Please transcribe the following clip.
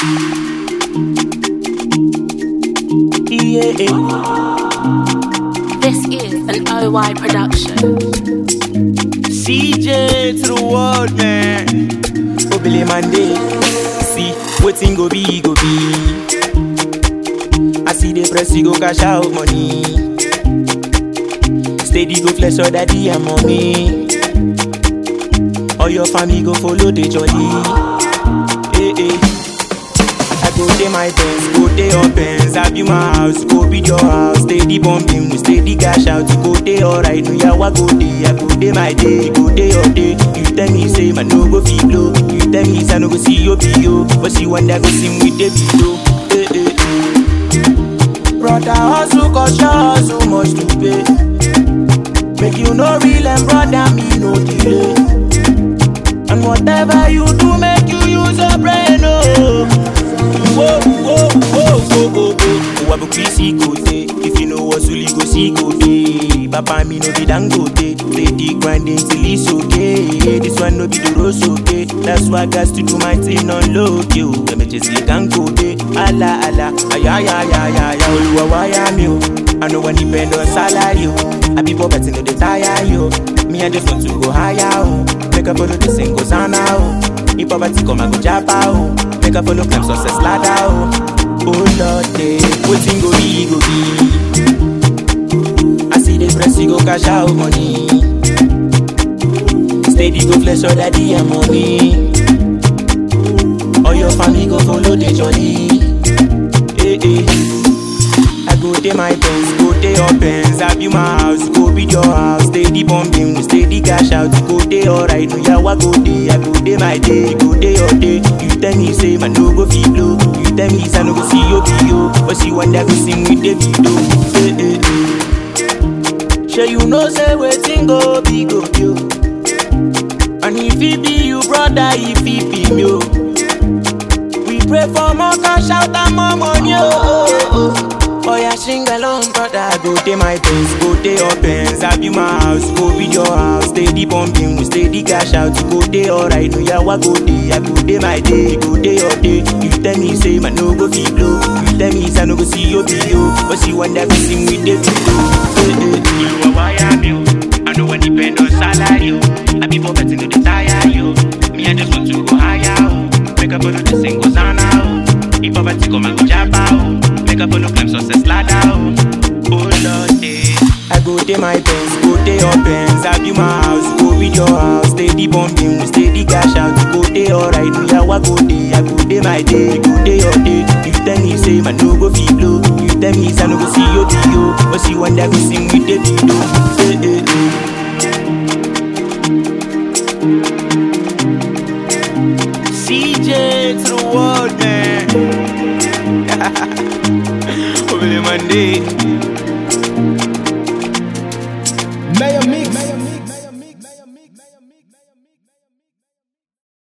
Yeah. This is an OY production. CJ to the world, man. Obele Monday. See, waiting go be, go be. I see the press, you go cash out money. Steady go flex your daddy and mommy. All your family go follow the jolly. I go to my pens, go to your pens. I be my house, go be your house. Steady bumping, steady cash out. Go to alright, no ya wa go day. I go to my day, go to your day. You tell me say man no go feel low. You tell me say no go see your PO, but she one that go sing with the video. Brother hustle, cause you hustle much to pay. Make you no real and brother me no delay. And whatever you do, make you use your brain, oh. Whoa, whoa, whoa, whoa, whoa, whoa. Wabu kwisi kote. If you know what Suli go see kote. Papa me no be dangote. Steady grinding till it's okay. This one no be the rose okay. That's why I got to do my thing on low, yo. Let me just lick and go day. Allah, Allah, ay. Oluwa waya me, I know when depend on salary, yo. I be poverty no dey tire, yo. Me I just want to go higher, oh. Make a follow the same goes on now. If poverty come and go japa, oh. Make a follow climb success ladder, oh. Oh Lord, waiting go be, go be. I see the press, you go cash out money. Steady go flex your daddy and mommy. All your family go follow the jolly. I go to my pens, go to your pens. I be my house, go be your house. Steady bumping, steady cash out. Go to alright, no ya wa go day. I go to my day, go to your day. You tell me say man no go feel low. You tell me say no go see your PO, but she one that go sing with the video. Sure you know say waiting go be go yo. And if it be you brother, if it be me, oh. We pray for more cash out and more money, oh. Oh yeah, sing along, brother. I go to my pens, go to your pens. I be my house, go be your house. Steady bumping, steady cash out. Go to alright, no ya wa go day. I go to my day, go to your day. You tell me say man no go feel low. You tell me say no go see your PO, but she one that go sing with the video. You wire me, I know when depend on salary. I be poverty no dey tire, yo. Me I just want to go higher, oh. Make up for the sing goes on now. If poverty come and go japa, oh. Make up for no climb success ladder, oh. Oh Lord, I go to my pens, go to your pens. I be my house, go be your house. Steady bumping, steady cash out. Go to alright, no ya wa go day. I go to my day, go to your day. You tell me say man no go feel low. You tell me say no go see your PO, but she one that go sing with the video. CJ to the world, man. Obele Monday.